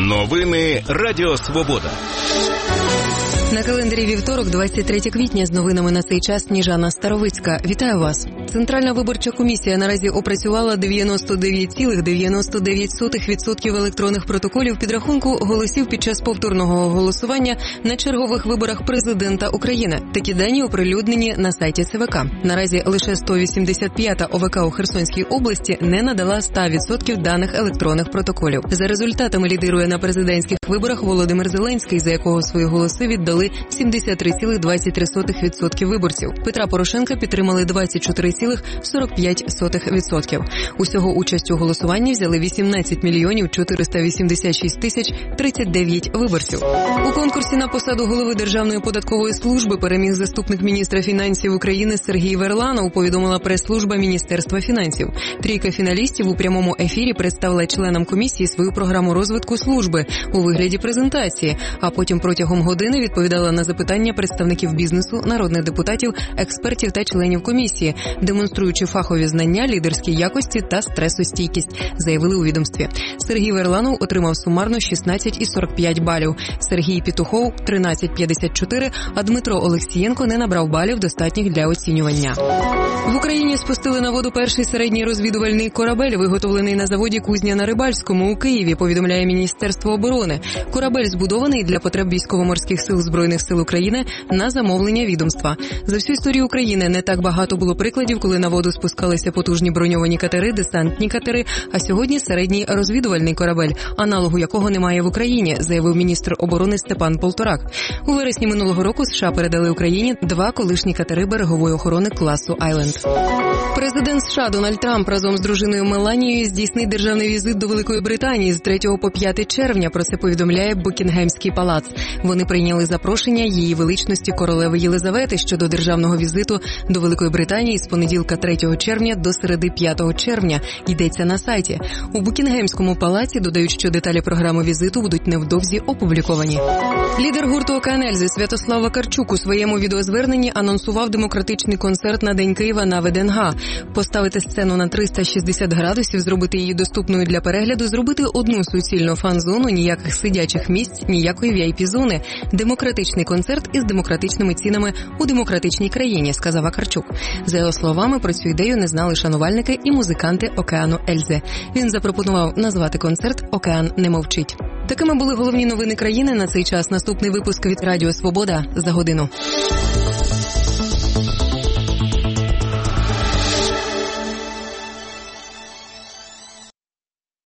Новини Радіо Свобода. На календарі вівторок, 23 квітня, з новинами на цей час Сніжана Старовицька. Вітаю вас. Центральна виборча комісія наразі опрацювала 99,99% електронних протоколів підрахунку голосів під час повторного голосування на чергових виборах президента України. Такі дані оприлюднені на сайті ЦВК. Наразі лише 185-та ОВК у Херсонській області не надала 100% даних електронних протоколів. За результатами лідирує на президентських виборах Володимир Зеленський, за якого свої голоси віддали 73,23% виборців. Петра Порошенка підтримали 24,45%. Усього участь у голосуванні взяли 18 мільйонів 486 тисяч 39 виборців. У конкурсі на посаду голови Державної податкової служби переміг заступник міністра фінансів України Сергій Верланов, повідомила прес-служба Міністерства фінансів. Трійка фіналістів у прямому ефірі представила членам комісії свою програму розвитку служби у вигляді презентації, а потім протягом години відповідала на запитання представників бізнесу, народних депутатів, експертів та членів комісії, демонструючи фахові знання, лідерські якості та стресостійкість, заявили у відомстві. Сергій Верланов отримав сумарно 16,45 балів, Сергій Петухов – 13,54, а Дмитро Олексієнко не набрав балів, достатніх для оцінювання. В Україні спустили на воду перший середній розвідувальний корабель, виготовлений на заводі «Кузня» на Рибальському у Києві, повідомляє Міністерство оборони. Корабель збудований для потреб військово-морських сил Збройних сил України на замовлення відомства. За всю історію України не так багато було прикладів, коли на воду спускалися потужні броньовані катери, десантні катери, а сьогодні середній розвідувальний корабель, аналогу якого немає в Україні, заявив міністр оборони Степан Полторак. У вересні минулого року США передали Україні 2 колишні катери берегової охорони класу «Айленд». Президент США Дональд Трамп разом з дружиною Меланією здійснить державний візит до Великої Британії з 3 по 5 червня, про це повідомляє Букінгемський палац. Вони прийняли запрошення її величності королеви Єлизавети щодо державного візиту до Великої Британії з понеділка 3 червня до середи 5 червня, йдеться на сайті. У Букінгемському палаці додають, що деталі програми візиту будуть невдовзі опубліковані. Лідер гурту «Океан Ельзи» Святослав Вакарчук у своєму відеозверненні анонсував демократичний концерт на День Києва на ВДНГ. Поставити сцену на 360 градусів, зробити її доступною для перегляду, зробити одну суцільну фан-зону, ніяких сидячих місць, ніякої VIP-зони. Демократичний концерт із демократичними цінами у демократичній країні, сказав Вакарчук. За його словами, про цю ідею не знали шанувальники і музиканти «Океану Ельзи». Він запропонував назвати концерт «Океан не мовчить». Такими були головні новини країни на цей час. Наступний випуск від Радіо Свобода за годину.